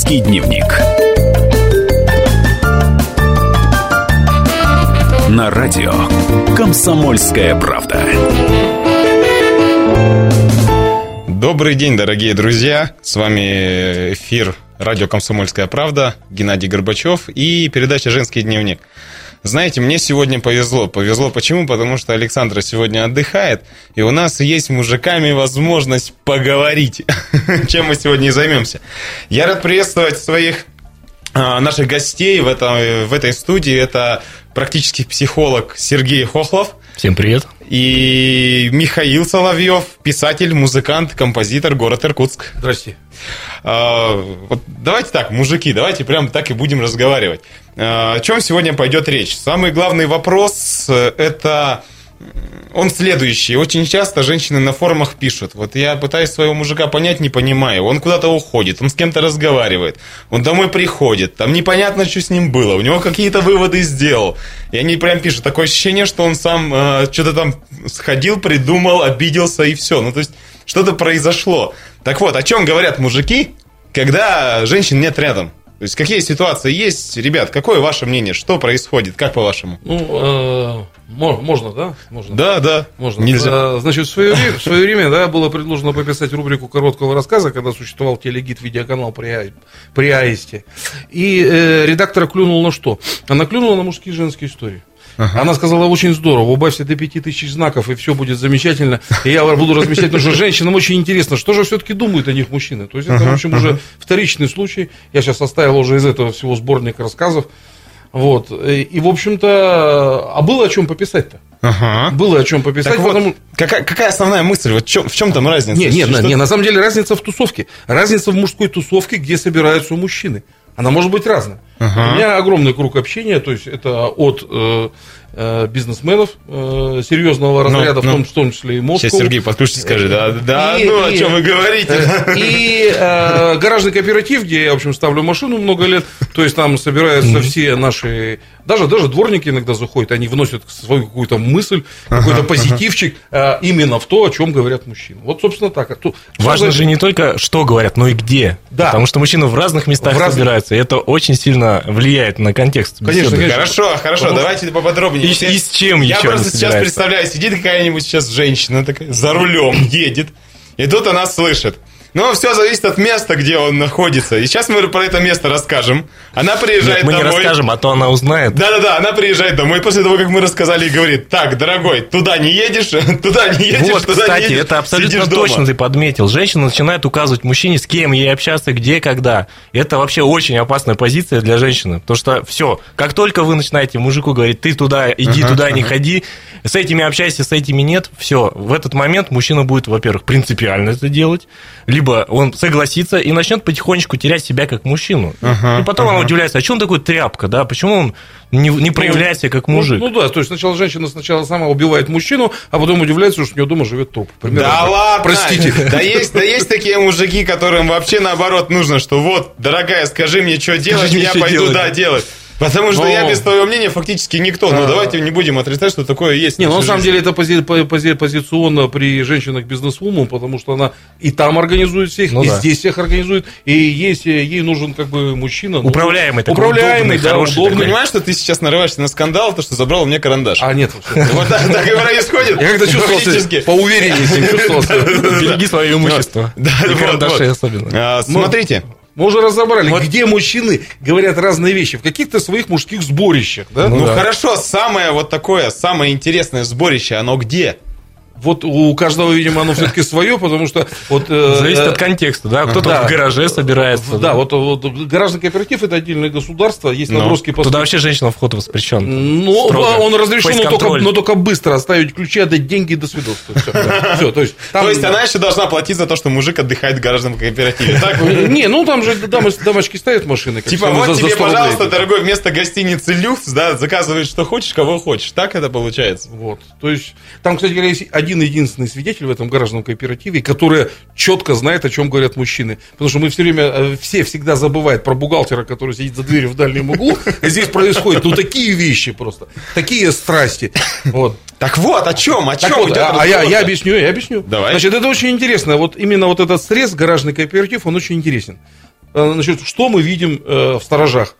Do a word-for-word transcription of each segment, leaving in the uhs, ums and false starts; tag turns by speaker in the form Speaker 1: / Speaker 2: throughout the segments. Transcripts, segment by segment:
Speaker 1: Женский дневник. На радио «Комсомольская правда».
Speaker 2: Добрый день, дорогие друзья. С вами эфир радио «Комсомольская правда», Геннадий Горбачев и передача «Женский дневник». Знаете, мне сегодня повезло. Повезло почему? Потому что Александра сегодня отдыхает, и у нас есть с мужиками возможность поговорить, чем мы сегодня и займемся. Я рад приветствовать своих наших гостей в, этом, в этой студии. Это практически психолог Сергей Хохлов.
Speaker 3: Всем привет.
Speaker 2: И Михаил Соловьев, писатель, музыкант, композитор, город Иркутск.
Speaker 4: Здрасте.
Speaker 2: А, вот давайте так, мужики, давайте прям так и будем разговаривать. А, о чем сегодня пойдет речь? Самый главный вопрос – это он следующий. Очень часто женщины на форумах пишут: вот я пытаюсь своего мужика понять, не понимаю. Он куда-то уходит, он с кем-то разговаривает, он домой приходит, там непонятно, что с ним было, у него какие-то выводы сделал. И они прям пишут: такое ощущение, что он сам э, что-то там сходил, придумал, обиделся и все. Ну, то есть что-то произошло. Так вот, о чем говорят мужики, когда женщин нет рядом? То есть какие ситуации есть? Ребят, какое ваше мнение? Что происходит? Как по-вашему?
Speaker 4: Ну, э, можно, да? Можно.
Speaker 2: Да, да.
Speaker 4: Можно.
Speaker 2: Нельзя.
Speaker 4: Э, значит, в свое, время, в свое время да, было предложено пописать рубрику короткого рассказа, когда существовал телегид видеоканал при, при Аисте. И э, редактора клюнул на что? Она клюнула на мужские и женские истории. Ага. Она сказала: очень здорово, убавься до пяти тысяч знаков, и все будет замечательно. И я буду размещать, потому что женщинам очень интересно, что же все-таки думают о них мужчины. То есть это, ага, в общем, ага. уже вторичный случай. Я сейчас составил уже из этого всего сборник рассказов. Вот. И, и в общем-то, а было о чем пописать-то? Ага. Было о чем пописать.
Speaker 2: Так вот,
Speaker 4: потому...
Speaker 2: какая, какая основная мысль? Вот в чем, в чем там разница?
Speaker 4: Нет, нет, нет, на самом деле разница в тусовке. Разница в мужской тусовке, где собираются мужчины. Она может быть разная. Ага. У меня огромный круг общения, то есть это от э, э, бизнесменов э, серьезного разряда, ну, в, том, ну, в том числе и Москву.
Speaker 2: Сейчас Сергей подключится, скажет: да, да,
Speaker 4: и,
Speaker 2: ну,
Speaker 4: и,
Speaker 2: о чем вы говорите.
Speaker 4: И э, гаражный кооператив, где я, в общем, ставлю машину много лет, то есть там собираются все наши, даже, даже дворники иногда заходят, они вносят свою какую-то мысль, какой-то позитивчик э, именно в то, о чем говорят мужчины. Вот, собственно, так.
Speaker 3: Важно же не только, что говорят, но и где.
Speaker 4: Да.
Speaker 3: Потому что мужчины в разных местах в разных... собираются, и это очень сильно влияет на контекст.
Speaker 4: Конечно, конечно.
Speaker 2: Хорошо, хорошо,
Speaker 4: Потому...
Speaker 2: давайте поподробнее.
Speaker 3: И, и с чем
Speaker 2: Я
Speaker 3: еще
Speaker 2: просто сейчас представляю, сидит какая-нибудь сейчас женщина такая, за рулем едет, и тут она слышит: ну, все зависит от места, где он находится. И сейчас мы про это место расскажем. Она приезжает
Speaker 3: Нет, мы
Speaker 2: домой.
Speaker 3: не расскажем, а то она узнает.
Speaker 2: Да-да-да, она приезжает домой после того, как мы рассказали, и говорит: так, дорогой, туда не едешь, туда не едешь,
Speaker 3: вот,
Speaker 2: туда
Speaker 3: кстати,
Speaker 2: не едешь.
Speaker 3: Это абсолютно точно ты подметил. Женщина начинает указывать мужчине, с кем ей общаться, где, когда. Это вообще очень опасная позиция для женщины. Потому что все, как только вы начинаете мужику говорить: ты туда иди, ага, туда ага. не ходи, с этими общайся, с этими нет, все, в этот момент мужчина будет, во-первых, принципиально это делать, либо он согласится и начнет потихонечку терять себя как мужчину. Ага, и потом ага. она удивляется: а что он такой тряпка, да? Почему он не, не проявляет себя как мужик?
Speaker 4: Ну, ну да, то есть сначала женщина сначала сама убивает мужчину, а потом удивляется, что у нее дома живет труп. Примерно
Speaker 2: да
Speaker 4: так.
Speaker 2: Ладно!
Speaker 4: Простите.
Speaker 2: Да есть, да есть такие мужики, которым вообще наоборот нужно, что вот, дорогая, скажи мне, что делать, я пойду, да, делать. Потому что Но... я без твоего мнения фактически никто. Ну, давайте не будем отрицать, что такое есть.
Speaker 4: Не, ну, на самом деле, это пози- пози- позиционно при женщинах бизнес-вумен, потому что она и там организует всех, ну, и да. здесь всех организует, и если ей нужен как бы мужчина... Ну,
Speaker 3: управляемый такой,
Speaker 4: управляемый,
Speaker 3: удобный,
Speaker 4: да,
Speaker 3: хороший.
Speaker 4: удобный.
Speaker 2: Ты понимаешь, что ты сейчас нарываешься на скандал, то, что забрал у меня карандаш?
Speaker 4: А, нет.
Speaker 2: Вот так и происходит.
Speaker 4: Я как-то чувствовал, поувереннее с ним чувствовал.
Speaker 3: Береги свое имущество. И карандаши особенно.
Speaker 2: Смотрите.
Speaker 4: Мы уже разобрали, вот. Где мужчины говорят разные вещи, в каких-то своих мужских сборищах. Да?
Speaker 2: Ну,
Speaker 4: ну да.
Speaker 2: Хорошо, самое вот такое, самое интересное сборище, оно где?
Speaker 4: Вот у каждого, видимо, оно все-таки свое, потому что... Вот,
Speaker 3: зависит э, от контекста, да? Кто-то да. в гараже собирается.
Speaker 4: Да, да. Вот, вот гаражный кооператив – это отдельное государство, есть но. наброски... По...
Speaker 3: Туда вообще женщина вход воспрещен.
Speaker 4: Ну, он разрешен, но только, но только быстро оставить ключи, отдать деньги и до свидос. Все, да. Все, то есть, там...
Speaker 2: то есть она еще должна платить за то, что мужик отдыхает в гаражном кооперативе, так?
Speaker 4: Не, ну там же дамочки ставят машины.
Speaker 2: Типа вот тебе, пожалуйста, дорогой, вместо гостиницы «Люкс», да, заказываешь, что хочешь, кого хочешь. Так это получается.
Speaker 4: Вот, то есть, там, кстати говоря, есть один-единственный свидетель в этом гаражном кооперативе, который четко знает, о чем говорят мужчины. Потому что мы все время, все всегда забывают про бухгалтера, который сидит за дверью в дальнем углу. И здесь происходят, ну, такие вещи просто. Такие страсти. Вот.
Speaker 2: Так вот, о чем? О чем?
Speaker 4: Вот, а а я, я объясню, я объясню.
Speaker 2: Давай.
Speaker 4: Значит, это очень интересно. Вот именно вот этот срез, гаражный кооператив, он очень интересен. значит, что мы видим в «Сторожах»?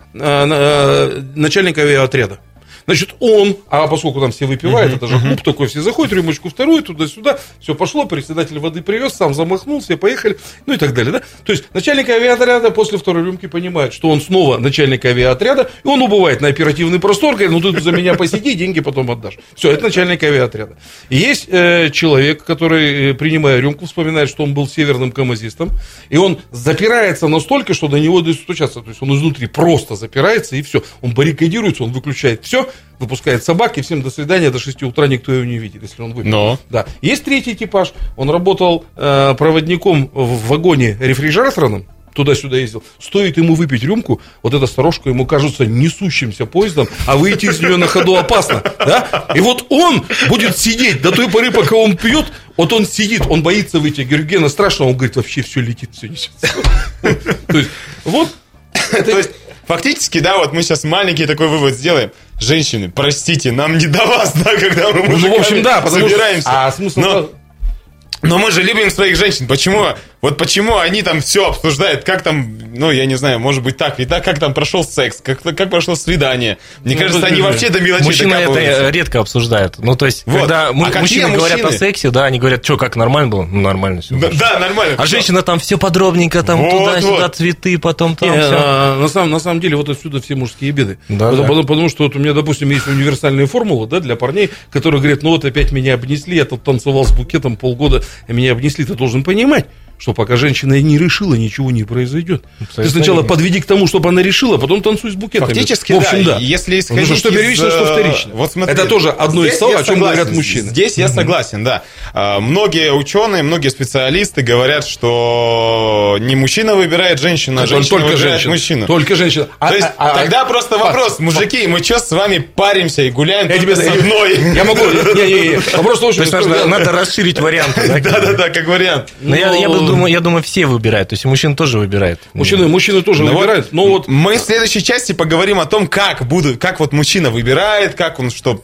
Speaker 4: Начальник авиаотряда. Значит, он, а поскольку там все выпивают, uh-huh, это же клуб uh-huh. такой, все заходят, рюмочку вторую, туда-сюда, все пошло, председатель воды привез, сам замахнул, все поехали, ну и так далее, да? То есть начальник авиаотряда после второй рюмки понимает, что он снова начальник авиаотряда, и он убывает на оперативный простор, говорит, ну ты за меня посиди, деньги потом отдашь. Все, это начальник авиаотряда. И есть э, человек, который, принимая рюмку, вспоминает, что он был северным камазистом, и он запирается настолько, что до него достучаться, то есть он изнутри просто запирается, и все, он баррикадируется, он выключает все, выпускает собак, и всем до свидания, до шести утра никто его не видит, если он выпил.
Speaker 2: Но.
Speaker 4: Да. Есть третий типаж, он работал э, проводником в вагоне рефрижераторном, туда-сюда ездил, стоит ему выпить рюмку, вот эта сторожка ему кажется несущимся поездом, а выйти из нее на ходу опасно, да? И вот он будет сидеть до той поры, пока он пьет, вот он сидит, он боится выйти, Гергена страшно, он говорит, вообще все летит, все несется. То есть, вот.
Speaker 2: То есть, фактически, да, вот мы сейчас маленький такой вывод сделаем. Женщины, простите, нам не до вас, да, когда мы мужиками
Speaker 4: ну, в общем, да, потому
Speaker 2: собираемся.
Speaker 4: Что... А смысл...
Speaker 2: Но... Но мы же любим своих женщин. Почему? Вот почему они там все обсуждают, как там, ну, я не знаю, может быть так, и так, как там прошел секс, как, как прошло свидание. Мне ну, кажется, они вообще до мелочей
Speaker 3: мужчины это редко обсуждают. Ну, то есть, вот. Когда а мужчины, мужчины говорят о сексе, да, они говорят, что, как, нормально было? Ну, нормально все.
Speaker 2: Да, да, нормально.
Speaker 3: А женщина там все подробненько, там вот, туда-сюда, вот. Цветы, потом там
Speaker 4: не,
Speaker 3: все.
Speaker 4: А, на, самом, на самом деле, вот отсюда все мужские беды.
Speaker 3: Да,
Speaker 4: потому,
Speaker 3: да.
Speaker 4: Потому, потому что вот у меня, допустим, есть универсальная формула, да, для парней, которые говорят, ну, вот опять меня обнесли, я тут танцевал с букетом полгода, меня обнесли, ты должен понимать, что пока женщина не решила, ничего не произойдет. Абсолютно. Ты сначала подведи к тому, чтобы она решила, потом танцуй с букетами.
Speaker 2: Фактически,
Speaker 4: в общем,
Speaker 2: да.
Speaker 4: да.
Speaker 2: Если исходить
Speaker 4: что первично,
Speaker 2: из...
Speaker 4: что вторично.
Speaker 2: Вот смотри,
Speaker 4: это тоже одно из слов, о чем согласен. Говорят мужчины.
Speaker 2: Здесь я согласен, да. Многие ученые, многие специалисты говорят, что не мужчина выбирает женщину, а женщина
Speaker 4: только
Speaker 2: выбирает
Speaker 4: женщина.
Speaker 2: мужчину.
Speaker 4: Только женщина.
Speaker 2: А, То есть а, тогда а, просто вопрос, а, мужики, мы что с вами паримся и гуляем я тебе, с одной?
Speaker 4: Я могу. Не-не-не. Вопрос очень.
Speaker 3: Надо расширить варианты.
Speaker 2: Да-да-да, как вариант.
Speaker 3: Я думаю, все выбирают, то есть мужчина тоже выбирает.
Speaker 4: Мужчины, мужчины тоже
Speaker 2: ну
Speaker 4: выбирают.
Speaker 2: Вот,
Speaker 4: но вот...
Speaker 2: Мы в следующей части поговорим о том, как, буду, как вот мужчина выбирает, как он что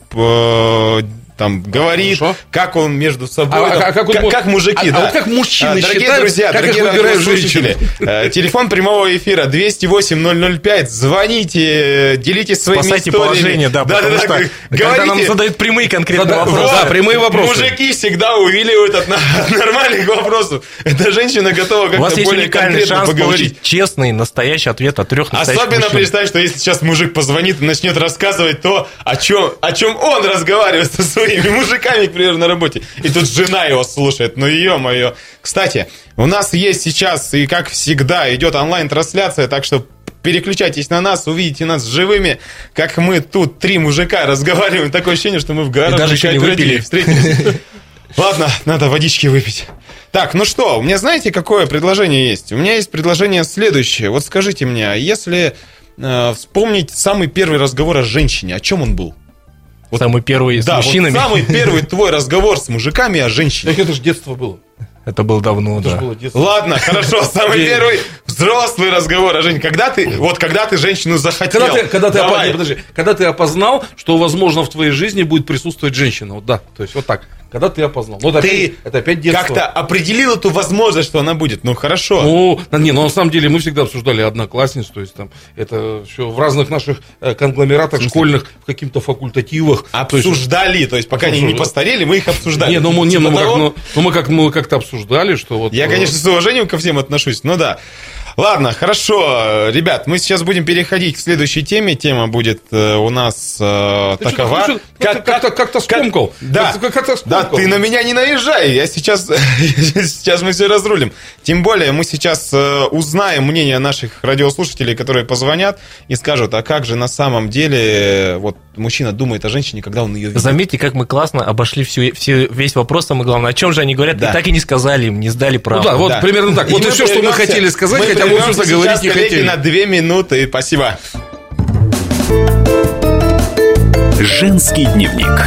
Speaker 2: э, там говорит, Хорошо. Как он между собой,
Speaker 4: а,
Speaker 2: там,
Speaker 4: а, как,
Speaker 2: как,
Speaker 4: он,
Speaker 2: как мужики.
Speaker 4: А,
Speaker 2: да.
Speaker 4: а вот как мужчины
Speaker 2: дорогие
Speaker 4: считают,
Speaker 2: друзья,
Speaker 4: как
Speaker 2: дорогие радиослушатели,
Speaker 4: э,
Speaker 2: телефон прямого эфира двести восемь ноль ноль пять, звоните, делитесь своими
Speaker 3: Спасайте
Speaker 2: историями.
Speaker 3: положение, да,
Speaker 2: да,
Speaker 3: потому
Speaker 2: да,
Speaker 3: что
Speaker 2: да,
Speaker 3: когда
Speaker 2: говорите,
Speaker 3: нам задают прямые конкретные
Speaker 4: да,
Speaker 3: вопросы.
Speaker 4: Да, прямые вопросы.
Speaker 2: Мужики всегда увиливают от, от нормальных вопросов. Эта женщина готова как-то более конкретно поговорить.
Speaker 3: Честный, настоящий ответ от трех настоящих
Speaker 2: Особенно
Speaker 3: мужчин.
Speaker 2: представь, что если сейчас мужик позвонит и начнет рассказывать то, о чем, о чем он разговаривает со своими мужиками, к примеру, на работе. И тут жена его слушает. Ну, ё-моё. Кстати, у нас есть сейчас, и как всегда, идет онлайн-трансляция, так что переключайтесь на нас, увидите нас живыми, как мы тут три мужика разговариваем. Такое ощущение, что мы в гараже
Speaker 3: даже еще не выпили.
Speaker 2: Встретились. Ладно, надо водички выпить. Так, ну что, у меня знаете, какое предложение есть? У меня есть предложение следующее. Вот скажите мне, а если э, вспомнить самый первый разговор о женщине, о чем он был?
Speaker 3: Вот, самый первый с
Speaker 2: да,
Speaker 3: мужчинами.
Speaker 2: Вот самый первый твой разговор с мужиками о женщине.
Speaker 4: Так это же детство было.
Speaker 3: Это было давно,
Speaker 4: это
Speaker 3: да.
Speaker 4: Было
Speaker 2: Ладно, хорошо, самый первый взрослый разговор о женщине. Когда ты, вот когда ты женщину захотел.
Speaker 4: Когда ты, когда, ты опознал, подожди, когда ты опознал, что, возможно, в твоей жизни будет присутствовать женщина. Вот да, то есть вот так. Когда ты опознал. Вот
Speaker 2: ты
Speaker 4: опять, это опять детство.
Speaker 2: Как-то определил эту возможность, что она будет. Ну, хорошо.
Speaker 4: Ну, не, ну, на самом деле, мы всегда обсуждали одноклассниц, то есть там, это все в разных наших конгломератах школьных, в каких-то факультативах.
Speaker 2: Обсуждали, то есть, то есть пока они не постарели, мы их обсуждали.
Speaker 4: Не, ну, мы, не, ну, мы, как, ну, ну, мы, как, мы как-то обсуждали, что вот...
Speaker 2: Я, конечно, с уважением ко всем отношусь, но да. Ладно, хорошо, ребят, мы сейчас будем переходить к следующей теме. Тема будет э, у нас э, такова.
Speaker 4: Что, как, как-то, как-то скомкал.
Speaker 2: Как, да,
Speaker 4: как, как-то
Speaker 2: да, ты на меня не наезжай. Я сейчас, сейчас мы все разрулим. Тем более мы сейчас э, узнаем мнение наших радиослушателей, которые позвонят и скажут, а как же на самом деле вот мужчина думает о женщине, когда он ее видит.
Speaker 3: Заметьте, как мы классно обошли всю, всю, весь вопрос, самое главное, о чем же они говорят, да. И так и не сказали им, не сдали правду.
Speaker 4: Ну да, вот
Speaker 2: да.
Speaker 4: примерно так. И вот и все, что мы хотели сказать, мы хотя бы что-то говорить не хотели.
Speaker 2: На две минуты. Спасибо.
Speaker 1: Женский дневник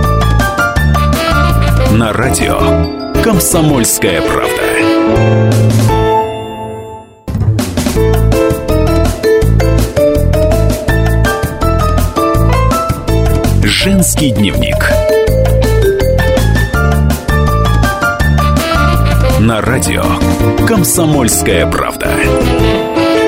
Speaker 1: на радио «Комсомольская правда». Женский дневник на радио «Комсомольская правда».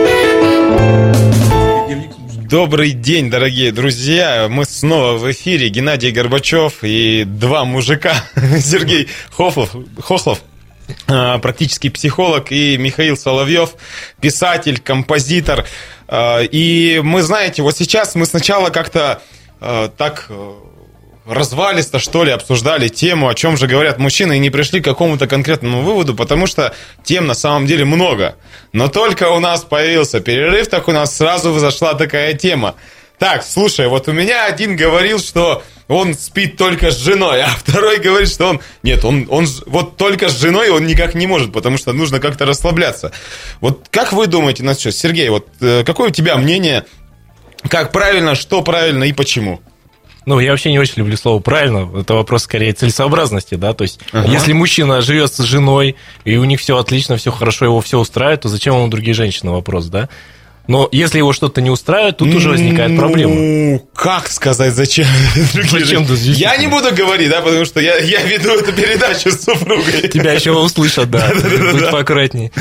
Speaker 2: Добрый день, дорогие друзья. Мы снова в эфире. Геннадий Горбачев и два мужика. Сергей Хохлов, Хохлов, практический психолог, и Михаил Соловьев, писатель, композитор. И мы, знаете, вот сейчас мы сначала как-то так развалисто, что ли, обсуждали тему, о чем же говорят мужчины, и не пришли к какому-то конкретному выводу, потому что тем на самом деле много. Но только у нас появился перерыв, так у нас сразу зашла такая тема. Так, слушай, вот у меня один говорил, что он спит только с женой, а второй говорит, что он... Нет, он, он вот только с женой он никак не может, потому что нужно как-то расслабляться. Вот как вы думаете, ну что, Сергей, вот какое у тебя мнение, как правильно, что правильно и почему?
Speaker 3: Ну, я вообще не очень люблю слово «правильно». Это вопрос, скорее, целесообразности, да. То есть, ага. если мужчина живет с женой, и у них все отлично, все хорошо, его все устраивает, то зачем ему другие женщины? Вопрос, да. Но если его что-то не устраивает, тут уже возникает проблема.
Speaker 2: Ну, как сказать, зачем?
Speaker 3: Зачем?
Speaker 2: Я не буду говорить, да, потому что я, я веду эту передачу с супругой.
Speaker 3: Тебя еще услышат, да. Будь поаккуратней.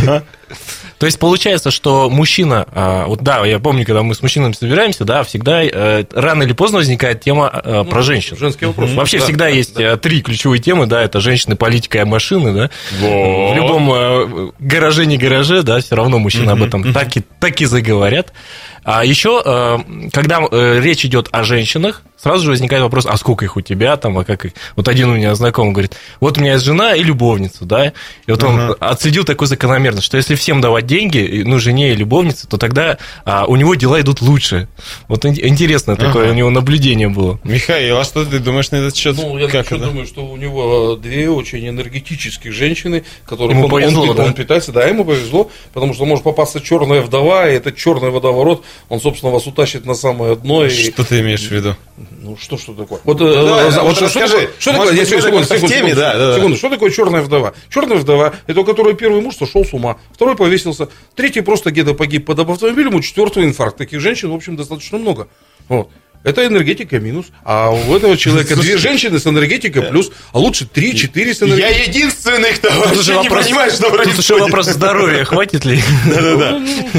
Speaker 3: То есть получается, что мужчина, вот да, я помню, когда мы с мужчинами собираемся, да, всегда рано или поздно возникает тема ну, про женщин.
Speaker 4: Женский вопрос.
Speaker 3: Вообще
Speaker 4: да,
Speaker 3: всегда
Speaker 4: да,
Speaker 3: есть
Speaker 4: да.
Speaker 3: три ключевые темы, да, это женщины, политика и машины, да.
Speaker 2: Вот.
Speaker 3: В любом гараже, не гараже, да, все равно мужчины об этом так и, так и заговорят. А еще, когда речь идет о женщинах, сразу же возникает вопрос, а сколько их у тебя там, а как их? Вот один у меня знакомый говорит, вот у меня есть жена и любовница, да, и вот он uh-huh. отследил такую закономерность, что если всем давать деньги, ну, жене и любовнице, то тогда а, у него дела идут лучше. Вот интересное uh-huh. такое у него наблюдение было.
Speaker 2: Михаил, а что ты думаешь на этот счет?
Speaker 4: Ну, я
Speaker 2: как
Speaker 4: это? думаю, что у него две очень энергетические женщины, которые
Speaker 3: ему
Speaker 4: он,
Speaker 3: повезло,
Speaker 4: он,
Speaker 3: да?
Speaker 4: он питается, да, ему повезло, потому что может попасться черная вдова, и этот черный водоворот, он, собственно, вас утащит на самое дно. И...
Speaker 2: Что ты имеешь в виду?
Speaker 4: Ну, что, что такое? Вот,
Speaker 2: ну, да,
Speaker 4: вот,
Speaker 2: вот
Speaker 4: что,
Speaker 2: расскажи.
Speaker 4: Что такое,
Speaker 2: может,
Speaker 4: если, секунду, секунду,
Speaker 2: в теме,
Speaker 4: секунду,
Speaker 2: да, да,
Speaker 4: секунду, что такое черная вдова? Черная вдова, это у которой первый муж сошел с ума, второй повесился, третий просто где-то погиб под автомобилем, у четвертого инфаркт. Таких женщин, в общем, достаточно много. Вот. Это энергетика минус, а у этого человека две женщины с энергетикой плюс, а лучше три-четыре с энергетикой.
Speaker 2: Я единственный, кто вообще не понимает, что происходит.
Speaker 3: Тут еще вопрос здоровья, хватит ли?
Speaker 2: Да-да-да.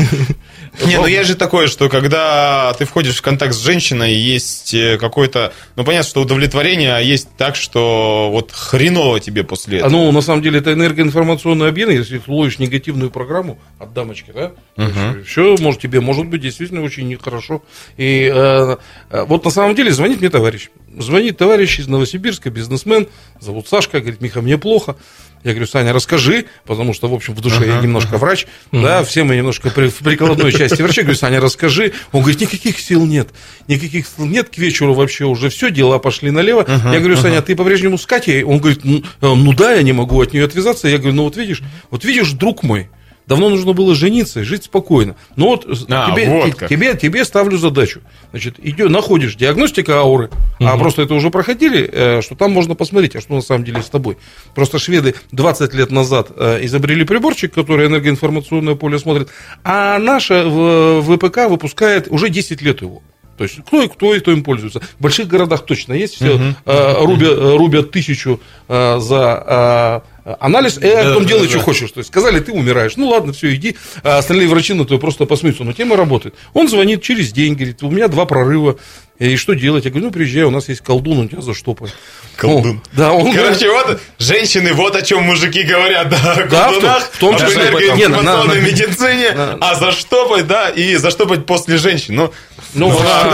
Speaker 2: Не, ну есть же такое, что когда ты входишь в контакт с женщиной, есть какое-то, ну понятно, что удовлетворение, а есть так, что вот хреново тебе после этого.
Speaker 4: Ну, на самом деле, это энергоинформационный обмен, если ты ловишь негативную программу от дамочки, да, uh-huh. все, может, тебе может быть действительно очень нехорошо. И э, вот на самом деле звонит мне товарищ. Звонит товарищ из Новосибирска, бизнесмен, зовут Сашка, говорит, Миха, мне плохо. Я говорю, Саня, расскажи, потому что, в общем, в душе uh-huh, я немножко uh-huh. врач, uh-huh. да, все мы немножко при, в прикладной части врача. Я говорю, Саня, расскажи. Он говорит, никаких сил нет, никаких сил нет, к вечеру вообще уже все, дела пошли налево. Uh-huh, я говорю, Саня, uh-huh. ты по-прежнему с Катей? Он говорит, ну, ну да, я не могу от нее отвязаться. Я говорю, ну вот видишь, вот видишь, друг мой, давно нужно было жениться и жить спокойно. Но вот, а, тебе, вот тебе, тебе ставлю задачу. Значит, идешь, находишь диагностика ауры, угу. а просто это уже проходили, что там можно посмотреть, а что на самом деле с тобой. Просто шведы двадцать лет назад изобрели приборчик, который энергоинформационное поле смотрит, а наша ВПК выпускает уже десять лет его. То есть кто и кто и кто им пользуется. В больших городах точно есть, все uh-huh. uh, рубят, рубят тысячу uh, за uh, анализ, и а потом да, делай, да, что да. хочешь. То есть сказали, ты умираешь. Ну ладно, все, иди. А остальные врачи на то просто посмеются. Но тема работает. Он звонит через день, говорит, у меня два прорыва. И что делать? Я говорю, ну приезжай, у нас есть колдун, он тебя заштопает.
Speaker 2: Колдун.
Speaker 4: О, да, он
Speaker 2: Короче, говорит, вот женщины, вот о чем мужики говорят, да, о
Speaker 4: да,
Speaker 2: колдунах,
Speaker 4: в том, в том числе,
Speaker 2: об энергоинформационной
Speaker 4: на, на,
Speaker 2: медицине, на, а заштопать, да, и заштопать после женщин. Ну,
Speaker 4: ну,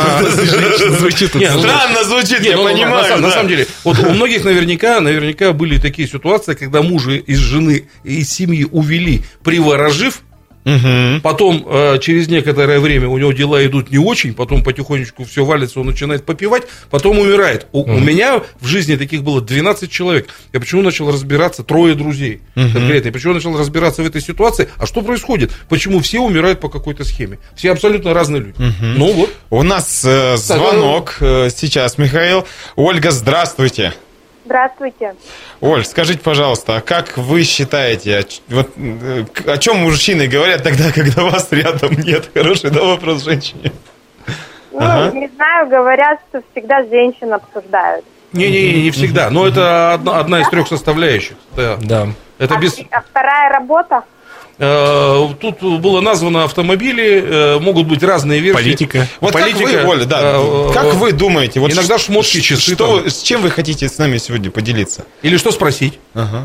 Speaker 3: звучит
Speaker 2: странно звучит, я понимаю.
Speaker 4: На самом деле, вот у многих наверняка, наверняка были такие ситуации, когда мужа из жены, из семьи увели, приворожив. Угу. Потом, э, через некоторое время у него дела идут не очень, потом потихонечку все валится, он начинает попивать, потом умирает. У, угу. у меня в жизни таких было двенадцать человек. Я почему начал разбираться, трое друзей угу. конкретно, я почему начал разбираться в этой ситуации, а что происходит, почему все умирают по какой-то схеме. Все абсолютно разные люди. Угу. Ну вот.
Speaker 2: У нас э, звонок э, сейчас, Михаил. Ольга, здравствуйте.
Speaker 5: Здравствуйте.
Speaker 2: Оль, скажите, пожалуйста, а как вы считаете, вот, о чем мужчины говорят тогда, когда вас рядом нет? Хороший, да, вопрос женщине?
Speaker 5: Ну, ага. не знаю, говорят, что всегда женщин обсуждают.
Speaker 4: Не-не-не, не всегда, но это одна, одна из трех составляющих. Да.
Speaker 3: да.
Speaker 4: Это
Speaker 5: а,
Speaker 4: без...
Speaker 5: а вторая работа?
Speaker 4: Э, тут было названо автомобили, э, могут быть разные версии.
Speaker 3: Политика.
Speaker 2: Вот
Speaker 4: Политика,
Speaker 2: как вы, Оля, да,
Speaker 4: э,
Speaker 2: как вы думаете? Вот
Speaker 4: иногда
Speaker 2: ш-
Speaker 4: шмотки,
Speaker 2: ш-
Speaker 4: часы
Speaker 2: Что,
Speaker 4: там.
Speaker 2: с чем вы хотите с нами сегодня поделиться?
Speaker 4: Или что спросить?
Speaker 2: Ага.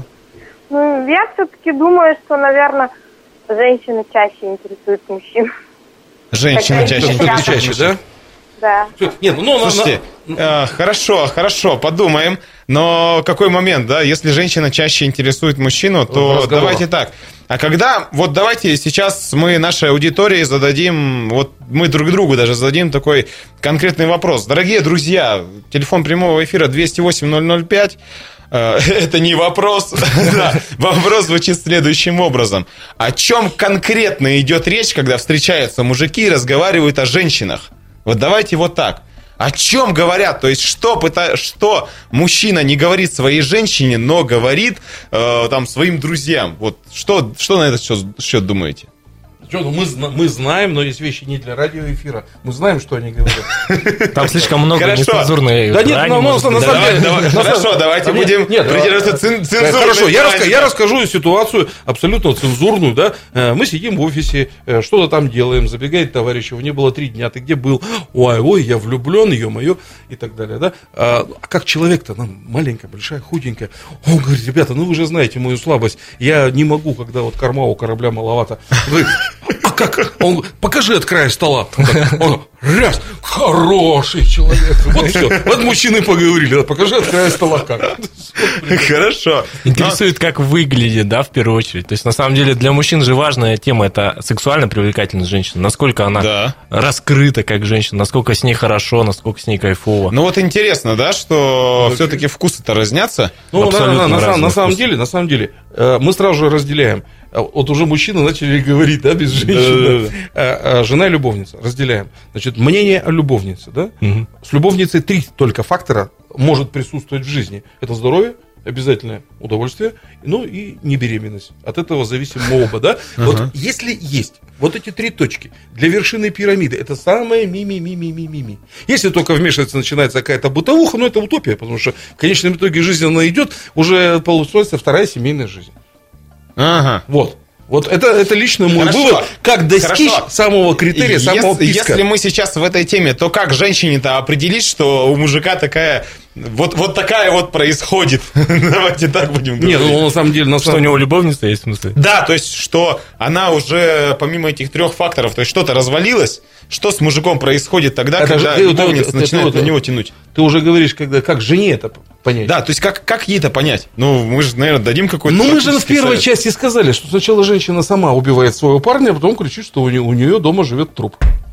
Speaker 5: Ну, я все-таки думаю, что, наверное, женщины чаще интересуют мужчин.
Speaker 2: Женщины
Speaker 5: Такая
Speaker 2: чаще.
Speaker 5: история.
Speaker 4: Кто-то чаще, да?
Speaker 5: Да.
Speaker 4: Нет, ну, на-
Speaker 2: Слушайте, э, хорошо, хорошо, подумаем. Но какой момент, да? Если женщина чаще интересует мужчину, то
Speaker 4: Разговор.
Speaker 2: давайте так. А когда, вот давайте сейчас мы нашей аудитории зададим, вот мы друг другу даже зададим такой конкретный вопрос. Дорогие друзья, телефон прямого эфира двести восемь ноль ноль пять. Э, Это не вопрос. Да, вопрос звучит следующим образом. О чем конкретно идет речь, когда встречаются мужики и разговаривают о женщинах? Вот давайте вот так. О чем говорят? То есть, что, пыта... что мужчина не говорит своей женщине, но говорит э, там, своим друзьям? Вот что, что на этот счет, счет думаете?
Speaker 4: Что, ну, мы, зна- мы знаем, но есть вещи не для радиоэфира. Мы знаем, что они говорят.
Speaker 3: Там слишком много
Speaker 2: Хорошо.
Speaker 3: нецензурной
Speaker 4: Да нет,
Speaker 3: брани,
Speaker 4: ну,
Speaker 3: может
Speaker 4: ну,
Speaker 3: быть,
Speaker 4: на
Speaker 3: да.
Speaker 4: самом деле-
Speaker 2: Давай, давай,
Speaker 4: на
Speaker 2: хорошо,
Speaker 4: самом-
Speaker 2: давайте
Speaker 4: Да нет,
Speaker 2: будем
Speaker 4: нет,
Speaker 2: придерживаться
Speaker 4: да,
Speaker 2: цен-
Speaker 4: да,
Speaker 2: цензурной
Speaker 4: Хорошо, я,
Speaker 2: брани,
Speaker 4: раска- я
Speaker 2: да.
Speaker 4: расскажу ситуацию абсолютно цензурную, да. Э, Мы сидим в офисе, э, что-то там делаем, забегает товарищ, его не было три дня, ты где был? Ой, ой, я влюблен, ё-моё, и так далее, да. А а как человек-то, нам маленькая, большая, худенькая. Он говорит, ребята, ну вы же знаете мою слабость, я не могу, когда вот корма у корабля маловато. Говорит, а как? Он говорит, покажи от края стола. Он так, он, раз, хороший человек. Вот все, вот мужчины поговорили, покажи от края стола как.
Speaker 2: Хорошо.
Speaker 3: Интересует, как выглядит, да, в первую очередь. То есть, на самом деле, для мужчин же важная тема – это сексуальная привлекательность женщины. Насколько она
Speaker 2: Да.
Speaker 3: раскрыта как женщина, насколько с ней хорошо, насколько с ней кайфово.
Speaker 2: Ну вот интересно, да, что все-таки вкусы-то разнятся?
Speaker 4: Ну, на,
Speaker 3: Абсолютно
Speaker 4: на- на самом-
Speaker 3: разные
Speaker 4: на самом
Speaker 3: вкусы.
Speaker 4: деле, на самом деле, э, мы сразу же разделяем. А Вот уже мужчины начали говорить, да, без женщины. А, а, Жена и любовница. Разделяем. Значит, мнение о любовнице, да?
Speaker 3: Мгм.
Speaker 4: С любовницей три только фактора может присутствовать в жизни. Это здоровье, обязательное удовольствие, ну и не беременность. От этого зависим мы оба, да? Вот если есть вот эти три точки для вершины пирамиды, это самое ми-ми-ми-ми-ми-ми. Если только вмешивается, начинается какая-то бытовуха, ну это утопия, потому что в конечном итоге жизнь, она идет, уже получается вторая семейная жизнь.
Speaker 2: Ага.
Speaker 4: Вот. Вот это, это лично мой
Speaker 2: Хорошо.
Speaker 4: вывод, как достичь
Speaker 2: Хорошо.
Speaker 4: самого критерия,
Speaker 2: Если-
Speaker 4: самого писка.
Speaker 2: Если мы сейчас в этой теме, то как женщине-то определить, что у мужика такая, вот, вот такая вот происходит? Давайте так будем
Speaker 4: Нет,
Speaker 2: говорить.
Speaker 4: ну на самом деле, на
Speaker 3: Что у
Speaker 4: самом
Speaker 3: него любовница есть, в смысле?
Speaker 2: Да, то есть, что она уже, помимо этих трех факторов, то есть, что-то развалилось, что с мужиком происходит тогда,
Speaker 4: Это
Speaker 2: когда
Speaker 4: же- ты-
Speaker 2: любовница
Speaker 4: ты- ты-
Speaker 2: начинает
Speaker 4: ты-
Speaker 2: на него тянуть?
Speaker 4: ты уже говоришь, когда, как жене это понять.
Speaker 2: Да, то есть, как, как ей это понять? Ну, мы же, наверное, дадим какой-то
Speaker 4: Ну, мы же в
Speaker 2: практический
Speaker 4: первой
Speaker 2: совет.
Speaker 4: части сказали, что сначала женщина сама убивает своего парня, а потом кричит, что у нее, у нее дома живет труп.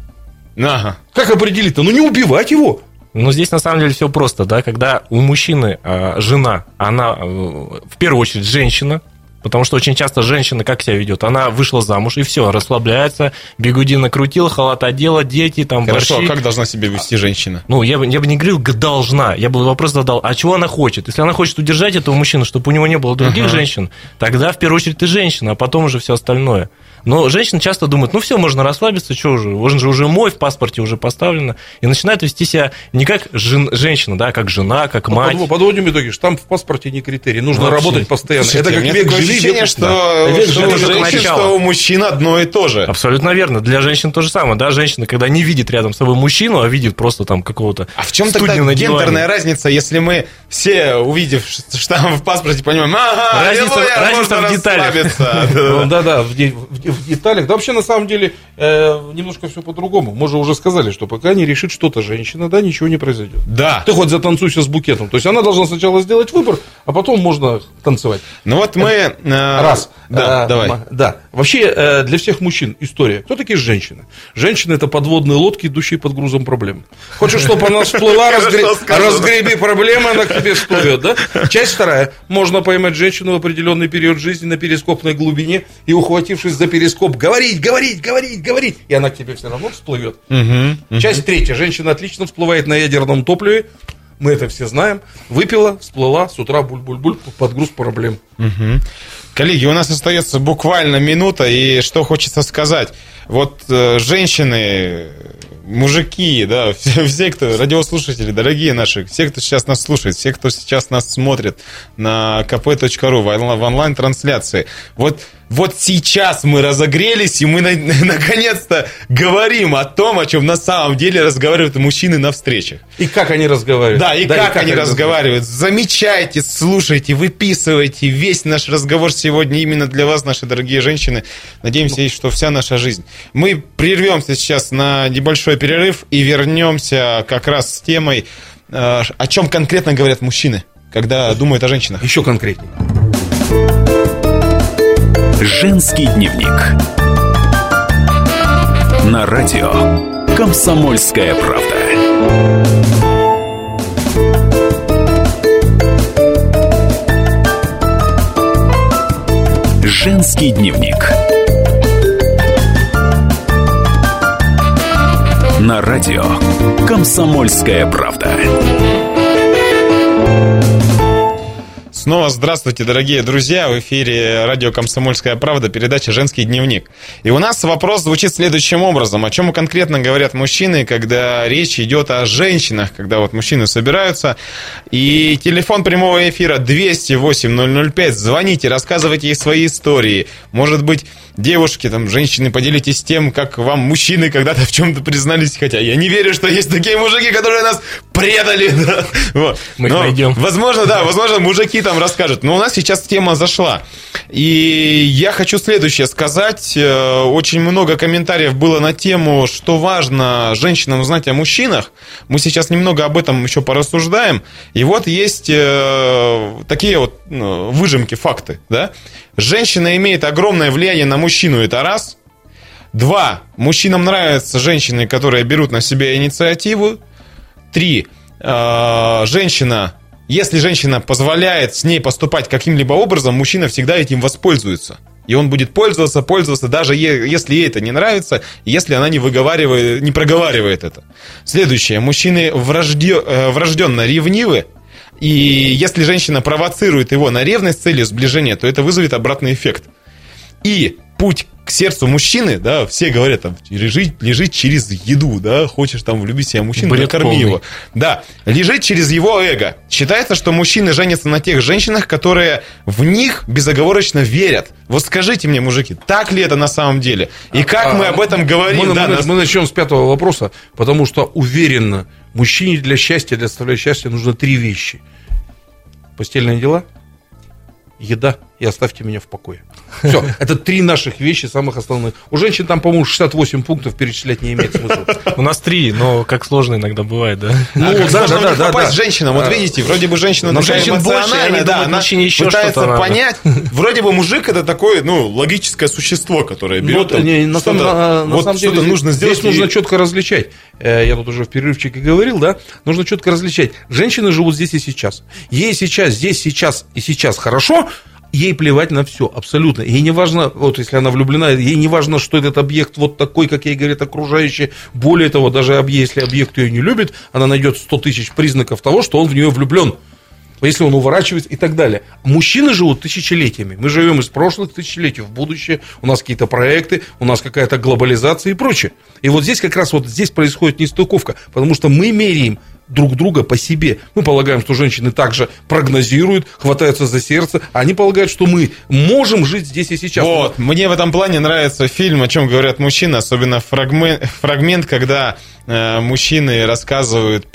Speaker 2: Ага.
Speaker 4: Как определить-то? Ну, не убивать его.
Speaker 3: Ну, здесь на самом деле все просто, да, когда у мужчины э, жена, она э, в первую очередь женщина, потому что очень часто женщина как себя ведет? Она вышла замуж, и все, расслабляется, бигуди накрутила, халат одела, дети, там,
Speaker 2: Хорошо,
Speaker 3: борщи.
Speaker 2: а как должна себя вести женщина?
Speaker 3: Ну, я бы, я бы не говорил, г- должна. Я бы вопрос задал, а чего она хочет? Если она хочет удержать этого мужчину, чтобы у него не было других
Speaker 2: Ага.
Speaker 3: женщин, тогда в первую очередь ты женщина, а потом уже все остальное. Но женщины часто думают, ну все, можно расслабиться, что уже, он же уже мой, в паспорте уже поставлено, и начинают вести себя не как жен- женщина, да, а как жена, как мать.
Speaker 4: Под- Подводим итоги. Штамп в паспорте не критерий. Нужно
Speaker 3: Вообще.
Speaker 4: работать постоянно.
Speaker 2: Слушайте,
Speaker 4: это
Speaker 2: у
Speaker 4: как
Speaker 2: меня
Speaker 4: век
Speaker 2: такое
Speaker 4: живи,
Speaker 2: ощущение,
Speaker 4: век-
Speaker 2: что,
Speaker 3: Да. Век
Speaker 2: что
Speaker 3: живи,
Speaker 2: у
Speaker 3: это
Speaker 2: женщин,
Speaker 3: начало.
Speaker 2: что у мужчин одно и то же.
Speaker 3: Абсолютно верно. Для женщин то же самое, да, женщина, когда не видит рядом с собой мужчину, а видит просто там какого-то
Speaker 2: А в чем тогда
Speaker 3: студню на диване.
Speaker 2: гендерная разница, если мы все, увидев штамп в паспорте, понимаем, ага,
Speaker 3: Разница-
Speaker 2: его я,
Speaker 3: разница
Speaker 2: можно
Speaker 3: в деталях.
Speaker 2: расслабиться.
Speaker 4: Ну, да-да, в, де- в де- в деталях. Да вообще, на самом деле, э, немножко все по-другому. Мы же уже сказали, что пока не решит что-то женщина, да, ничего не произойдет.
Speaker 2: Да.
Speaker 4: Ты хоть затанцуйся с букетом. То есть она должна сначала сделать выбор, а потом можно танцевать.
Speaker 2: Ну вот мы... э,
Speaker 4: Раз.
Speaker 2: Да,
Speaker 4: А,
Speaker 2: давай.
Speaker 4: м- Да. Вообще, э, для всех мужчин история. Кто такие женщины? Женщины – это подводные лодки, идущие под грузом проблем. Хочешь, чтобы она всплыла, разгре-
Speaker 2: Хорошо сказано.
Speaker 4: разгреби проблемы, она к тебе всплывет, да? Часть вторая. Можно поймать женщину в определенный период жизни на перископной глубине и, ухватившись за перископ, говорить, говорить, говорить, говорить, и она к тебе все равно всплывет.
Speaker 2: Мгм.
Speaker 4: Часть третья. Женщина отлично всплывает на ядерном топливе. Мы это все знаем. Выпила, всплыла, с утра буль-буль-буль, под груз проблем.
Speaker 2: Мгм. Коллеги, у нас остается буквально минута, и что хочется сказать. Вот э, женщины, мужики, да, все, все, кто, радиослушатели, дорогие наши, все, кто сейчас нас слушает, все, кто сейчас нас смотрит на ка пэ точка ру в онлайн-трансляции, вот, вот сейчас мы разогрелись, и мы на, наконец-то говорим о том, о чем на самом деле разговаривают мужчины на встречах.
Speaker 4: И как они разговаривают.
Speaker 2: Да, и, да, как, и как они разговаривают. Замечайте, слушайте, выписывайте весь наш разговор сегодня именно для вас, наши дорогие женщины. Надеемся, что вся наша жизнь. Мы прервемся сейчас на небольшой перерыв и вернемся как раз с темой, о чем конкретно говорят мужчины, когда думают о женщинах.
Speaker 4: Еще конкретнее.
Speaker 1: Женский дневник на радио «Комсомольская правда». Женский дневник на радио «Комсомольская правда».
Speaker 2: Снова здравствуйте, дорогие друзья. В эфире радио «Комсомольская правда», передача «Женский дневник». И у нас вопрос звучит следующим образом. О чем конкретно говорят мужчины, когда речь идет о женщинах, когда вот мужчины собираются. И телефон прямого эфира двести восемь ноль ноль пять. Звоните, рассказывайте свои истории. Может быть, девушки, там, женщины, поделитесь тем, как вам мужчины когда-то в чем-то признались. Хотя я не верю, что есть такие мужики, которые нас предали. Да? Вот.
Speaker 3: Мы их
Speaker 2: Но,
Speaker 3: найдем.
Speaker 2: Возможно, да, возможно, мужики там расскажут. Но у нас сейчас тема зашла. И я хочу следующее сказать. Очень много комментариев было на тему, что важно женщинам узнать о мужчинах. Мы сейчас немного об этом еще порассуждаем. И вот есть такие вот выжимки, факты. Да? Женщина имеет огромное влияние на мужчину, это раз. Два. Мужчинам нравятся женщины, которые берут на себя инициативу. Три. Женщина... Если женщина позволяет с ней поступать каким-либо образом, мужчина всегда этим воспользуется. И он будет пользоваться, пользоваться, даже если ей это не нравится, если она не выговаривает, не проговаривает это. Следующее. Мужчины врожденно ревнивы. И если женщина провоцирует его на ревность с целью сближения, то это вызовет обратный эффект. И путь к сердцу мужчины, да, все говорят, там, лежит, лежит через еду, да, хочешь там влюбить себя в мужчину, накорми его. Да, лежит через его эго. Считается, что мужчины женятся на тех женщинах, которые в них безоговорочно верят. Вот скажите мне, мужики, так ли это на самом деле? И как а, мы об этом говорим?
Speaker 4: Мы,
Speaker 2: да,
Speaker 4: мы,
Speaker 2: нас...
Speaker 4: мы начнем с пятого вопроса, потому что уверенно, мужчине для счастья, для составления счастья нужно три вещи. Постельные дела, еда и оставьте меня в покое. Все, это три наших вещи, самых основных. У женщин там, по-моему, шестьдесят восемь пунктов, перечислять не имеет смысла.
Speaker 3: У нас три, но как сложно иногда бывает, да?
Speaker 2: Ну, а да, да, да, да, попасть да. женщинам, вот видите, вроде бы женщина
Speaker 3: но женщин больше, они
Speaker 2: да,
Speaker 3: думают,
Speaker 2: она
Speaker 3: еще
Speaker 2: пытается понять. Вроде бы мужик это такое, ну, логическое существо, которое берет
Speaker 4: ну,
Speaker 2: там,
Speaker 4: не, на
Speaker 2: что-то,
Speaker 4: на,
Speaker 2: вот
Speaker 4: на
Speaker 2: что-то
Speaker 4: деле,
Speaker 2: нужно сделать.
Speaker 4: Здесь и... нужно четко различать. Я тут уже в перерывчике говорил, да? Нужно четко различать. Женщины живут здесь и сейчас. Ей сейчас, здесь, сейчас и сейчас хорошо. Ей плевать на все, абсолютно. Ей не важно, вот если она влюблена, ей не важно, что этот объект вот такой, как ей говорят окружающие. Более того, даже если объект ее не любит, она найдет сто тысяч признаков того, что он в нее влюблен. Если он уворачивается и так далее. Мужчины живут тысячелетиями. Мы живем из прошлых тысячелетий в будущее. У нас какие-то проекты, у нас какая-то глобализация и прочее. И вот здесь как раз вот здесь происходит нестыковка, потому что мы меряем друг друга по себе. Мы полагаем, что женщины также прогнозируют, хватаются за сердце, а они полагают, что мы можем жить здесь и сейчас.
Speaker 2: Вот, мне в этом плане нравится фильм, о чем говорят мужчины, особенно фрагмент, фрагмент когда э, мужчины рассказывают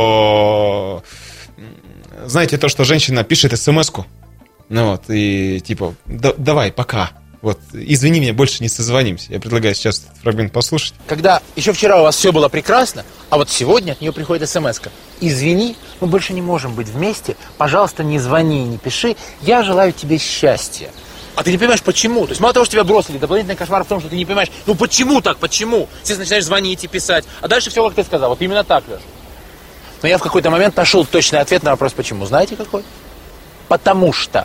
Speaker 2: про... Знаете, то, что женщина пишет смс-ку, ну вот, и типа, давай, пока. Вот, извини меня, больше не созвонимся. Я предлагаю сейчас этот фрагмент послушать.
Speaker 6: Когда еще вчера у вас все было прекрасно, а вот сегодня от нее приходит смс-ка. Извини, мы больше не можем быть вместе. Пожалуйста, не звони, не пиши. Я желаю тебе счастья. А ты не понимаешь, почему? То есть мало того, что тебя бросили, дополнительный кошмар в том, что ты не понимаешь, ну почему так, почему? Ты начинаешь звонить и писать, а дальше все, как ты сказал. Вот именно так, Леш. Но я в какой-то момент нашел точный ответ на вопрос, почему. Знаете какой? Потому что.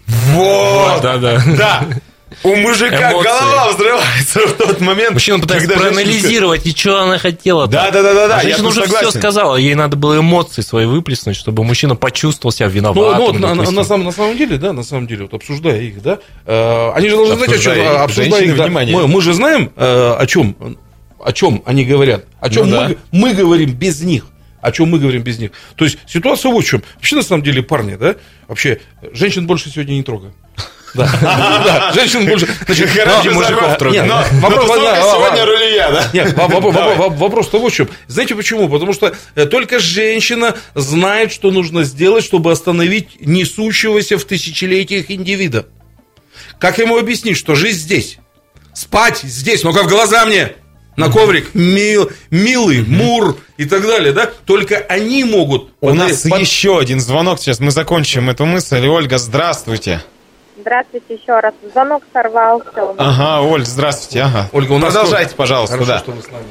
Speaker 2: Вот!
Speaker 3: Да, да.
Speaker 2: Да! У мужика эмоции. Голова взрывается в тот момент.
Speaker 3: Мужчина пытается проанализировать, женщина... и что она хотела.
Speaker 2: Да, да, да, да, да.
Speaker 3: А женщина уже все сказала, ей надо было эмоции свои выплеснуть, чтобы мужчина почувствовал себя виноватым.
Speaker 4: Ну, ну, на, на, на, самом, на самом деле, да, на самом деле, вот обсуждая их, да, э, они же должны знать, о чем, обсуждая их, да, мы, мы же знаем, э, о чем о чем они говорят, о чем
Speaker 2: Ну
Speaker 4: мы,
Speaker 2: да.
Speaker 4: мы говорим без них. О чем мы говорим без них. То есть ситуация вот в чем. Вообще, на самом деле, парни, да, вообще, женщин больше сегодня не трогаем. Да, да, женщин больше. Значит,
Speaker 2: Короче,
Speaker 4: но-
Speaker 2: мужиков
Speaker 4: нет,
Speaker 2: трогаем.
Speaker 4: но-
Speaker 2: Но
Speaker 4: вопрос-
Speaker 2: тусовка
Speaker 4: да,
Speaker 2: сегодня
Speaker 4: ладно.
Speaker 2: рулия, да?
Speaker 4: Нет, во- во- во-
Speaker 2: Давай.
Speaker 4: во- вопрос-то вот в чем. Знаете почему? Потому что э, только женщина знает, что нужно сделать, чтобы остановить несущегося в тысячелетиях индивида. Как ему объяснить, что жизнь здесь? Спать здесь, ну-ка в глаза мне! На коврик, мил, милый, мур и так далее, да? Только они могут...
Speaker 2: У
Speaker 4: под-
Speaker 2: нас
Speaker 4: под-
Speaker 2: еще один звонок, сейчас мы закончим эту мысль. Ольга, здравствуйте.
Speaker 5: Здравствуйте еще раз. Звонок сорвался. у нас.
Speaker 2: Ага, Оль, здравствуйте. Ага.
Speaker 4: Ольга, у нас
Speaker 2: Продолжайте,
Speaker 4: тоже-
Speaker 2: пожалуйста,
Speaker 4: Хорошо,
Speaker 2: да.
Speaker 4: что вы с нами.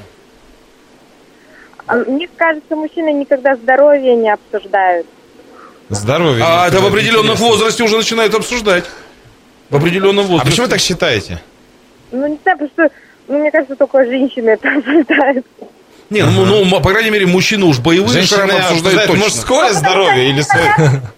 Speaker 5: А Мне кажется, мужчины никогда здоровье не обсуждают.
Speaker 2: Здоровье.
Speaker 4: А это в определенном
Speaker 2: Интересно.
Speaker 4: возрасте уже начинают обсуждать. В определенном
Speaker 2: А
Speaker 4: возрасте.
Speaker 2: почему вы так считаете?
Speaker 5: Ну, не знаю, потому что, ну, мне кажется, только женщины это обсуждают.
Speaker 4: Не, ну, ну, по крайней мере, мужчины уж боевые
Speaker 2: Женщины
Speaker 4: шрамы обсуждают
Speaker 2: обсуждают
Speaker 4: точно.
Speaker 2: мужское здоровье или свое?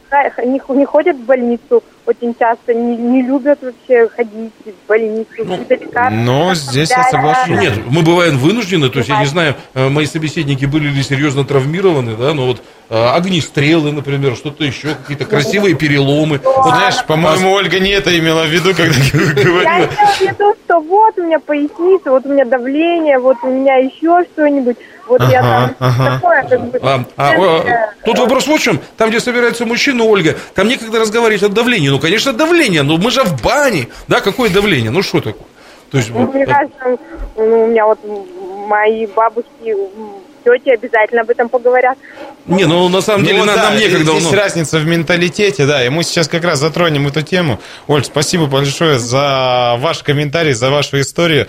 Speaker 5: Не, не ходят в больницу очень часто, не, не любят вообще ходить в больницу. издалека.
Speaker 2: ну, здесь я
Speaker 5: Да,
Speaker 2: соглашусь.
Speaker 5: да.
Speaker 4: Нет, мы бываем вынуждены, то есть я не знаю, э, мои собеседники были ли серьезно травмированы, да, но вот э, огнестрелы, например, что-то еще, какие-то красивые переломы.
Speaker 2: Вот,
Speaker 4: Вот,
Speaker 2: знаешь, по-моему, Ольга не это имела в виду, когда
Speaker 5: Я
Speaker 2: говорила.
Speaker 5: имела в виду, что вот у меня поясница, вот у меня давление, вот у меня еще что-нибудь. Вот я
Speaker 2: Ага,
Speaker 5: там
Speaker 2: ага.
Speaker 5: такое, как бы...
Speaker 4: а, а, а, тут вопрос вот в чем. Там, где собираются мужчины, Ольга, там некогда разговаривать о давлении. Ну, конечно, давление, но мы же в бане. Да, какое давление? Ну, что такое? То есть,
Speaker 5: Ну,
Speaker 4: вот,
Speaker 5: мне
Speaker 4: э,
Speaker 5: кажется, ну, у меня вот мои бабушки, тети обязательно об этом поговорят.
Speaker 4: не, ну, на самом деле,
Speaker 2: Ну,
Speaker 4: на-
Speaker 2: да,
Speaker 4: нам некогда.
Speaker 2: здесь
Speaker 4: ну.
Speaker 2: разница в менталитете, да, и мы сейчас как раз затронем эту тему. Оль, спасибо большое за ваш комментарий, за вашу историю.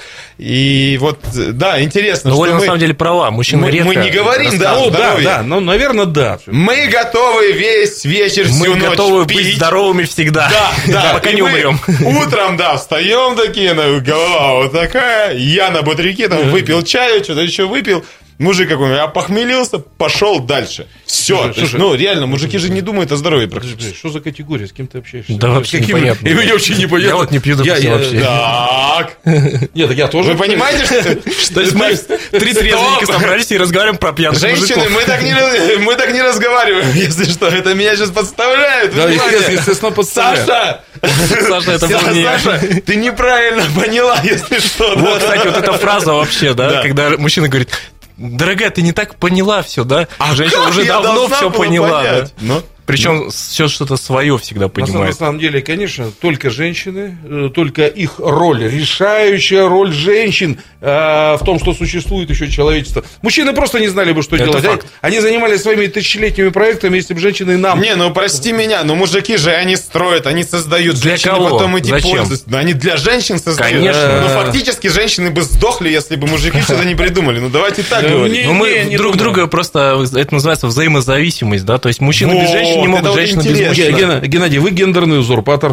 Speaker 2: И вот, да, интересно,
Speaker 3: Но
Speaker 2: что
Speaker 3: Оля
Speaker 2: мы,
Speaker 3: на самом деле права. Мужчины
Speaker 2: мы-
Speaker 3: редко
Speaker 2: мы не говорим, да,
Speaker 4: Ну, да,
Speaker 2: здоровье.
Speaker 4: да, ну, наверное, да.
Speaker 2: мы готовы весь вечер, всю
Speaker 3: Мы
Speaker 2: ночь
Speaker 3: готовы
Speaker 2: пить.
Speaker 3: быть здоровыми всегда.
Speaker 2: Да, да,
Speaker 3: пока
Speaker 2: и
Speaker 3: не
Speaker 2: мы
Speaker 3: умрем.
Speaker 2: Утром, да, встаем такие, на- голова вот такая, я на бодряке там выпил чаю, что-то еще выпил. Мужик какой-нибудь опохмелился, пошел дальше. Все.
Speaker 4: Слушай, слушай,
Speaker 2: ну, реально, мужики же не думают о здоровье
Speaker 4: Подожди,
Speaker 2: практически.
Speaker 4: что за категория, с кем ты общаешься?
Speaker 3: Да вообще
Speaker 4: Каким-
Speaker 3: непонятно.
Speaker 4: И мне вообще непонятно.
Speaker 3: Я вот не пью, допустим,
Speaker 4: Я- я-
Speaker 3: вообще.
Speaker 2: Так.
Speaker 4: Нет, так я тоже.
Speaker 2: Вы понимаете, что...
Speaker 3: То есть мы три трезвенника
Speaker 2: Стоп!
Speaker 3: собрались и разговариваем про пьяных
Speaker 2: Женщины,
Speaker 3: мужиков.
Speaker 2: мы так, не, раз- мы так не разговариваем, если что. Это меня сейчас подставляют.
Speaker 4: Да,
Speaker 2: Внимание.
Speaker 4: естественно, естественно, подставляют.
Speaker 2: Саша!
Speaker 3: Саша, это
Speaker 2: Саша,
Speaker 3: был не я.
Speaker 2: Саша, ты неправильно поняла, если что.
Speaker 3: Вот,
Speaker 2: да.
Speaker 3: кстати, вот эта фраза вообще, да,
Speaker 2: Да.
Speaker 3: когда мужчина говорит: дорогая, ты не так поняла все, да? А женщина
Speaker 2: Как
Speaker 3: уже
Speaker 2: я
Speaker 3: давно
Speaker 2: должна
Speaker 3: все
Speaker 2: была
Speaker 3: поняла.
Speaker 2: понять?
Speaker 3: да.
Speaker 2: Ну?
Speaker 3: Причем все что-то свое всегда
Speaker 4: На самом, на
Speaker 3: понимает.
Speaker 4: самом деле, конечно, только женщины, э, только их роль, решающая роль женщин э, в том, что существует еще человечество. Мужчины просто не знали бы, что
Speaker 3: Это
Speaker 4: делать.
Speaker 3: факт.
Speaker 4: Они, они занимались своими тысячелетними проектами, если бы женщины нам...
Speaker 2: Не, ну прости меня, но мужики же, они строят, они создают.
Speaker 3: Для
Speaker 2: Женщины
Speaker 3: кого?
Speaker 2: потом эти
Speaker 3: Зачем?
Speaker 2: пользуются. Да, они для женщин создают.
Speaker 3: Конечно.
Speaker 2: Ну, фактически, женщины бы сдохли, если бы мужики что-то не придумали. Ну, давайте так
Speaker 4: Да,
Speaker 2: говорить.
Speaker 4: не-
Speaker 3: Ну, мы
Speaker 4: не
Speaker 3: друг
Speaker 4: думаю.
Speaker 3: друга просто, это называется взаимозависимость, да, то есть мужчина без
Speaker 2: Вот,
Speaker 3: женщины не
Speaker 2: это
Speaker 3: могут,
Speaker 2: вот
Speaker 3: женщина без
Speaker 2: интересно.
Speaker 4: Ге-
Speaker 3: мужчины.
Speaker 4: Гена- Геннадий, вы гендерный узурпатор.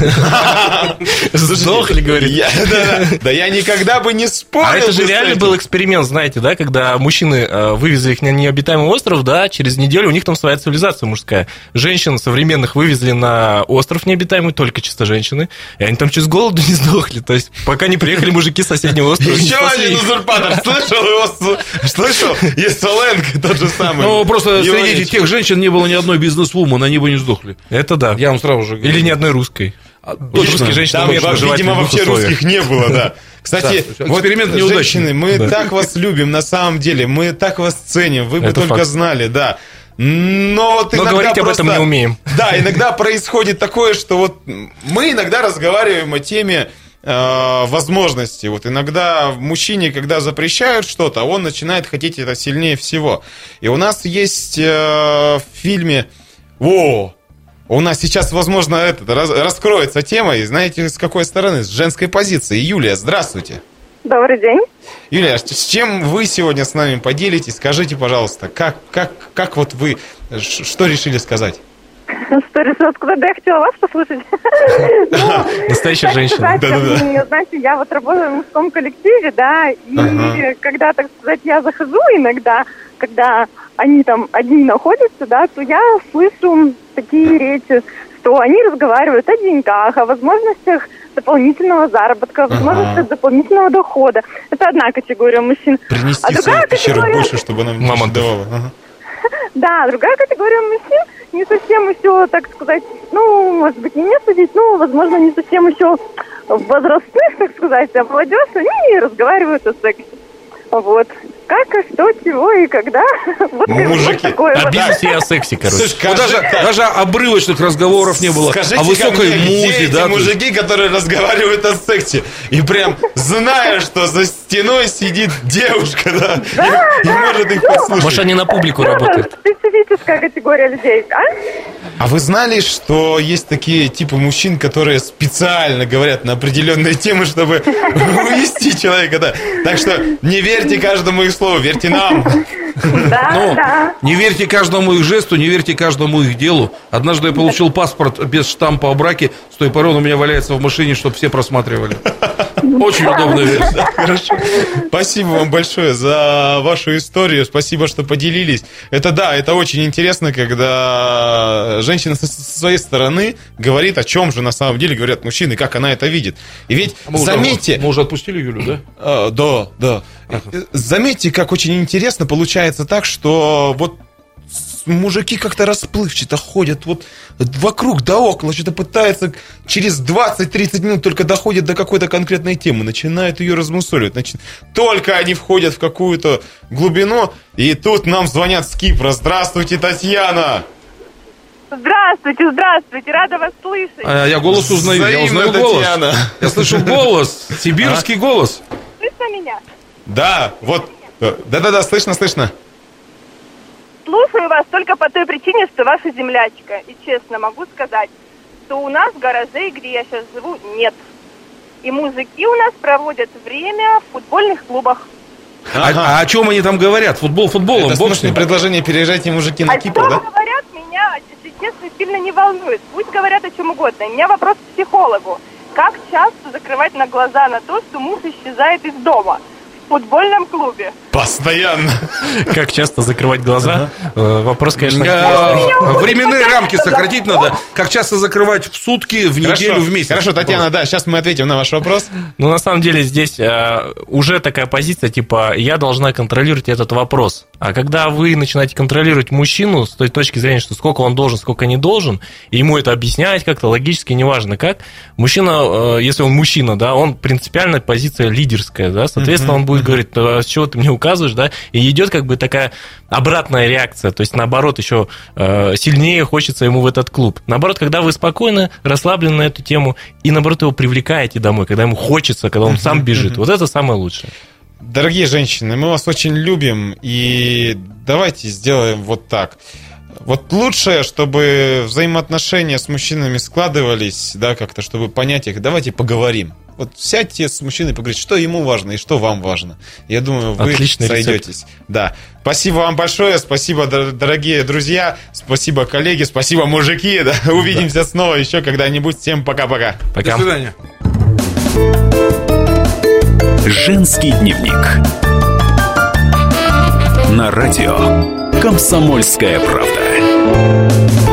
Speaker 3: Сдохли, говорит.
Speaker 2: Я- да, да, да я никогда бы не спорил.
Speaker 3: А это же
Speaker 2: бы с
Speaker 3: реально
Speaker 2: этим.
Speaker 3: был эксперимент, знаете, да, когда мужчины э, вывезли их на необитаемый остров, да, через неделю у них там своя цивилизация мужская. Женщин современных вывезли на остров необитаемый, только чисто женщины, и они там через голоду не сдохли. То есть пока не приехали мужики с соседнего острова. не
Speaker 2: Еще
Speaker 3: спасли
Speaker 2: один
Speaker 3: их.
Speaker 2: узурпатор. Слышал его? с- Слышал? Есть Соленко, тот же самый.
Speaker 4: Ну, просто среди
Speaker 2: Иванович.
Speaker 4: этих тех женщин не было ни одной бизнес-вумен, они бы не сдохли.
Speaker 3: Это да.
Speaker 4: Я вам сразу же говорю.
Speaker 3: Или ни одной русской.
Speaker 4: А,
Speaker 3: Вот
Speaker 4: точно.
Speaker 3: русские женщины
Speaker 2: Там,
Speaker 3: могут выживать
Speaker 2: видимо,
Speaker 3: в любых
Speaker 2: вообще
Speaker 3: условиях.
Speaker 2: русских не было, да. Кстати,
Speaker 4: Да,
Speaker 2: вот,
Speaker 4: эксперимент неудачный.
Speaker 2: женщины, мы
Speaker 3: Да.
Speaker 2: так вас любим, на самом деле, мы так вас ценим, вы бы
Speaker 3: Это
Speaker 2: только
Speaker 3: факт.
Speaker 2: знали, да. Но вот
Speaker 3: Но
Speaker 2: иногда
Speaker 3: говорить об
Speaker 2: просто-
Speaker 3: этом не умеем.
Speaker 2: Да, иногда происходит такое, что вот мы иногда разговариваем о теме э, возможностей. Вот иногда мужчине, когда запрещают что-то, он начинает хотеть это сильнее всего. И у нас есть э, в фильме... Во! У нас сейчас, возможно, это, раз- раскроется тема, и знаете, с какой стороны? С женской позиции. Юлия, здравствуйте.
Speaker 5: Добрый день.
Speaker 2: Юлия, с с чем вы сегодня с нами поделитесь? Скажите, пожалуйста, как, как, как вот вы, ш- что решили сказать?
Speaker 5: Что решила сказать? Да, я хотела вас послушать.
Speaker 3: Настоящая женщина.
Speaker 2: Да-да-да.
Speaker 5: Знаете, я вот работаю в мужском коллективе, да, и
Speaker 2: Ага.
Speaker 5: когда, так сказать, я захожу иногда, когда они там одни находятся, да, то я слышу такие речи что они разговаривают о деньгах, о возможностях дополнительного заработка, о возможностях ага. дополнительного дохода. Это одна категория мужчин.
Speaker 2: Принести
Speaker 5: а
Speaker 2: в свою пещеру категория... больше, чтобы нам мама давала. Ага.
Speaker 5: Да, другая категория мужчин не совсем еще, так сказать, ну, может быть, не мне судить, но, возможно, не совсем еще возрастных, так сказать, а молодежь, они разговаривают о сексе. Вот. Как, и что, чего и когда. Вот
Speaker 2: мужики.
Speaker 5: Такое
Speaker 3: о
Speaker 5: вот.
Speaker 3: бизнесе и о сексе, короче.
Speaker 2: Слушай,
Speaker 4: вот даже, даже обрывочных разговоров не было.
Speaker 2: Скажите
Speaker 4: о высокой
Speaker 2: мне,
Speaker 4: музе,
Speaker 2: где
Speaker 4: да?
Speaker 2: эти мужики, которые разговаривают о сексе, и прям зная, что за стеной сидит девушка, да,
Speaker 5: Да,
Speaker 2: и, и
Speaker 5: да,
Speaker 2: может их
Speaker 5: ну,
Speaker 2: послушать.
Speaker 3: Может, они на публику
Speaker 5: Ну,
Speaker 3: работают.
Speaker 5: специфическая категория людей, а?
Speaker 2: А вы знали, что есть такие типы мужчин, которые специально говорят на определенные темы, чтобы увести человека, да? Так что не верьте каждому их слову, верьте нам.
Speaker 5: Да,
Speaker 4: Ну,
Speaker 5: да.
Speaker 4: не верьте каждому их жесту, не верьте каждому их делу. Однажды я получил паспорт без штампа о браке, с той поры он у меня валяется в машине, чтобы все просматривали. Очень удобная версия.
Speaker 2: Хорошо. Спасибо вам большое за вашу историю. Спасибо, что поделились. Это да, это очень интересно, когда женщина со своей стороны говорит, о чем же на самом деле говорят мужчины, как она это видит. И ведь
Speaker 4: Мы
Speaker 2: заметьте...
Speaker 4: Уже, мы уже отпустили Юлю, да?
Speaker 2: А, да, да.
Speaker 4: Ага.
Speaker 2: Заметьте, как очень интересно получается так, что вот мужики как-то расплывчато ходят вот вокруг да около, что-то пытаются через двадцать-тридцать минут только доходят до какой-то конкретной темы, начинают ее размусоливать. Значит, только они входят в какую-то глубину, и тут нам звонят с Кипра. Здравствуйте, Татьяна!
Speaker 5: Здравствуйте, здравствуйте, рада вас слышать.
Speaker 4: А я голос узнаю, я
Speaker 2: Взаимно,
Speaker 4: узнаю голос.
Speaker 2: Татьяна.
Speaker 4: Я слышу голос, сибирский голос.
Speaker 5: Слышно меня?
Speaker 2: Да, вот, да-да-да, слышно, слышно.
Speaker 5: Слушаю вас только по той причине, что ваша землячка. И честно могу сказать, что у нас гаражей, где я сейчас живу, нет. И мужики у нас проводят время в футбольных клубах.
Speaker 4: А,
Speaker 2: Ага.
Speaker 4: а о чем они там говорят? Футбол футболом,
Speaker 2: Это
Speaker 4: бог с
Speaker 2: смешное
Speaker 4: ним.
Speaker 2: предложение, переезжайте, мужики, на
Speaker 5: О
Speaker 2: Кипр,
Speaker 5: чем
Speaker 2: да?
Speaker 5: говорят, меня, если честно, сильно не волнует. Пусть говорят о чем угодно. У меня вопрос к психологу. Как часто закрывать на глаза на то, что муж исчезает из дома? В футбольном клубе.
Speaker 2: Постоянно.
Speaker 3: Как часто закрывать глаза? Э, Вопрос, конечно,
Speaker 4: А, Временные рамки сократить надо. Как часто закрывать в сутки, в неделю,
Speaker 2: Хорошо,
Speaker 4: в месяц?
Speaker 2: хорошо, Татьяна, да, сейчас мы ответим на ваш вопрос.
Speaker 3: Ну, на самом деле, здесь э, уже такая позиция, типа, я должна контролировать этот вопрос. А когда вы начинаете контролировать мужчину с той точки зрения, что сколько он должен, сколько не должен, и ему это объяснять как-то логически, неважно как, мужчина, э, если он мужчина, да, он принципиально позиция лидерская, да, соответственно, он будет говорить, а с чего ты мне указываешь, да, и идет как бы такая обратная реакция, то есть, наоборот, еще э, сильнее хочется ему в этот клуб. Наоборот, когда вы спокойно, расслаблены на эту тему, и, наоборот, его привлекаете домой, когда ему хочется, когда он сам бежит, вот это самое лучшее.
Speaker 2: Дорогие женщины, мы вас очень любим, и давайте сделаем вот так. Вот лучшее, чтобы взаимоотношения с мужчинами складывались, да, как-то, чтобы понять их, давайте поговорим. Вот сядьте с мужчиной и поговорите, что ему важно и что вам важно. Я думаю, вы
Speaker 3: Отличный
Speaker 2: сойдетесь. Да. Спасибо вам большое, спасибо, дорогие друзья, спасибо, коллеги, спасибо, мужики. Да. Увидимся снова еще когда-нибудь. Всем пока-пока.
Speaker 3: Пока.
Speaker 4: До свидания.
Speaker 1: Женский дневник на радио «Комсомольская правда».